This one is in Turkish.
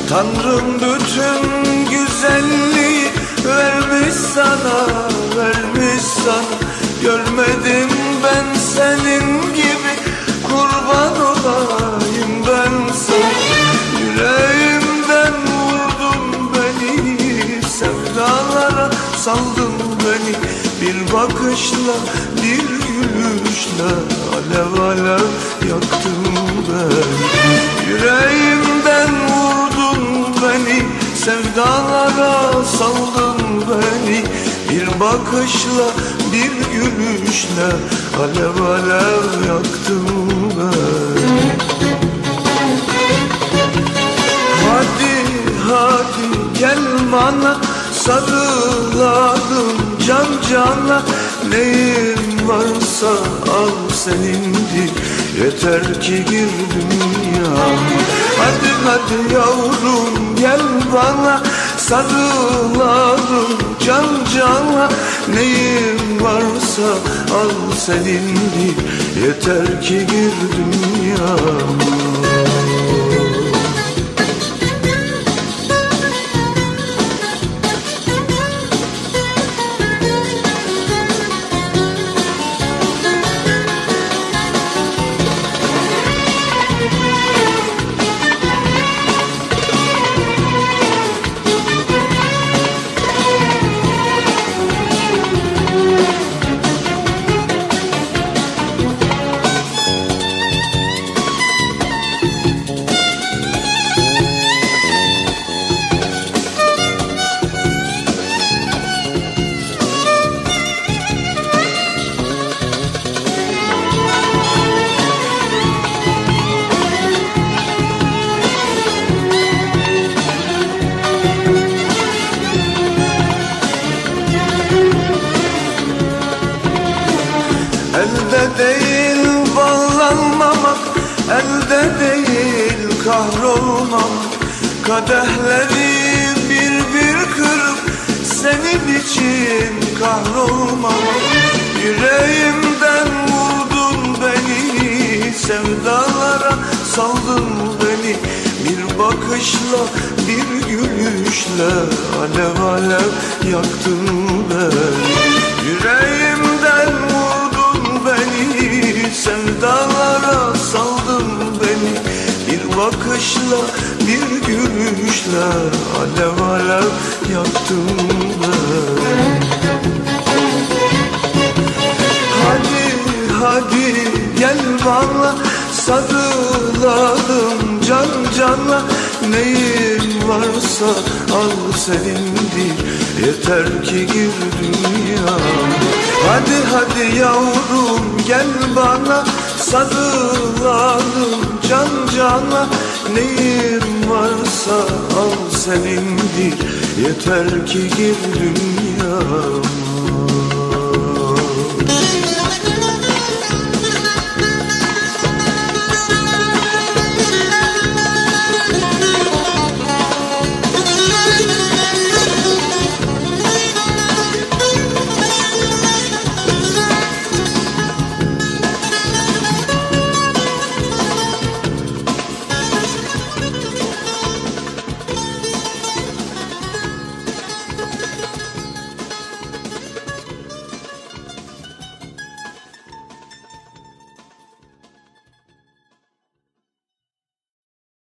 Tanrım bütün güzelliği vermiş sana, vermiş sana. Görmedim ben senin gibi, kurban olayım ben sana. Yüreğimden vurdun beni, sevdalara saldın beni. Bir bakışla, bir gülüşle alev alev yaktın beni. Yüreğimden vurdun beni, sevdalara saldın beni. Bir bakışla, bir gülüşle alev alev yaktın beni. Hadi hadi gel bana, sarılalım can cana. Neyim varsa al senindir, yeter ki gir dünyama. Hadi hadi yavrum gel bana, sarılalım can cana. Neyim varsa al senindir, yeter ki gir dünyama. Elde değil bağlanmamak, elde değil kahrolmamak. Kadehleri bir bir kırıp senin için kahrolmamak. Yüreğimden vurdun beni, sevdalara saldın beni. Bir bakışla, bir gülüşle alev alev yaktın beni. Yüreğimden vurdun beni, sevdalara saldın beni. Bir bakışla, bir gülüşle alev alev yaktın beni. Hadi hadi gel bana, sarılalım can cana. Neyim varsa al senindir, yeter ki gir dünyama. Hadi hadi yavrum gel bana, sarılalım can cana. Neyim varsa al senindir, yeter ki gir dünyama.